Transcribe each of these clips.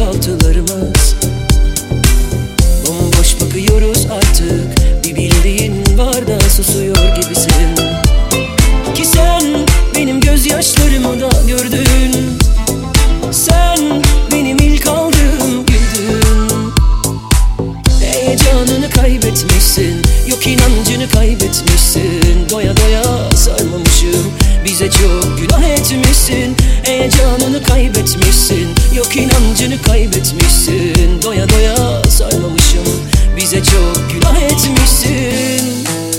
kahvaltılarımız. Bomboş bakıyoruz artık, bir bildiğin var da susuyor gibisin. Ki sen benim gözyaşlarımı da gördün. Sen benim ilk aldığım güldün. Heyecanını kaybetmişsin, yok inancını kaybetmişsin. Doya doya sarmamışım, bize çok günah etmişsin. Heyecanını kaybetmişsin, yok inancını kaybetmişsin. Doya doya sarmamışım, bize çok günah etmişsin.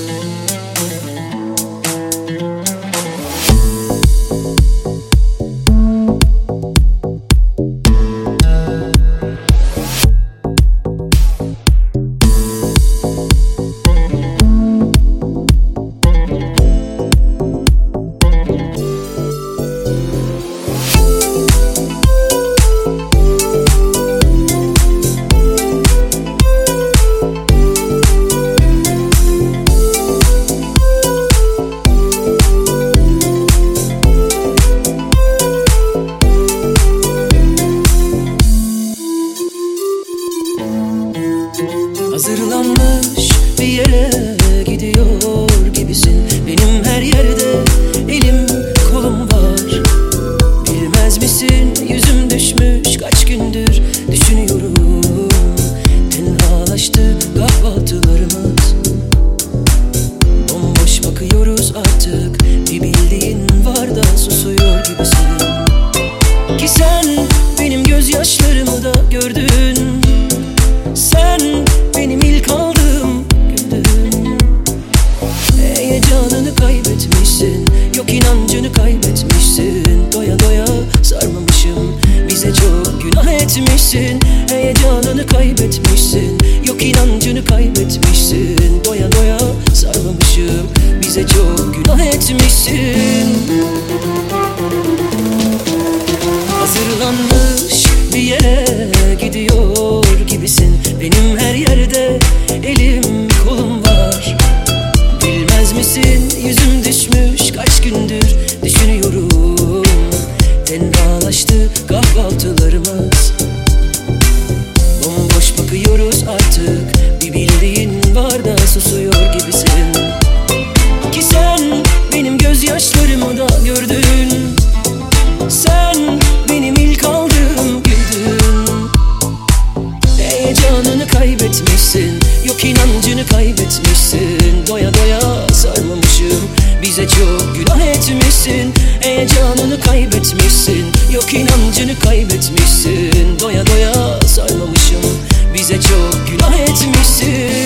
Hazırlanmış bir yere gidiyor gibisin. Benim her yerde elim kolum var. Bilmez misin yüzüm düşmüş, kaç gündür düşünüyorum. Tenhalaştı kahvaltılarımız. Bomboş bakıyoruz artık, bir bildiğin var da susuyor gibisin. Ki sen benim gözyaşlarımı da gördün. Sen benim ilk aldığım güldün. Heyecanını kaybetmişsin, yok inancını kaybetmişsin. Doya doya sarmamışım, bize çok günah etmişsin. Heyecanını kaybetmişsin, yok inancını kaybetmişsin. Doya doya sarmamışım, bize çok günah etmişsin. Hazırlanmış bir yere gidiyor gibisin. Benim her yerde elim kolum var. Bilmez misin yüzüm düşmüş, kaç gündür düşünüyorum. Tenhalaştı kahvaltılarımız. Bomboş bakıyoruz artık, bir bildiğin var da susuyor gibisin. Ki sen benim gözyaşlarımı da gördün. Sen benim ilk aldığım güldün. Heyecanını kaybetmişsin, yok inancını kaybetmişsin. Doya doya sarmamışım, bize çok günah etmişsin. Heyecanını kaybetmişsin, yok inancını kaybetmişsin. Doya doya sarmamışım, bize çok günah etmişsin.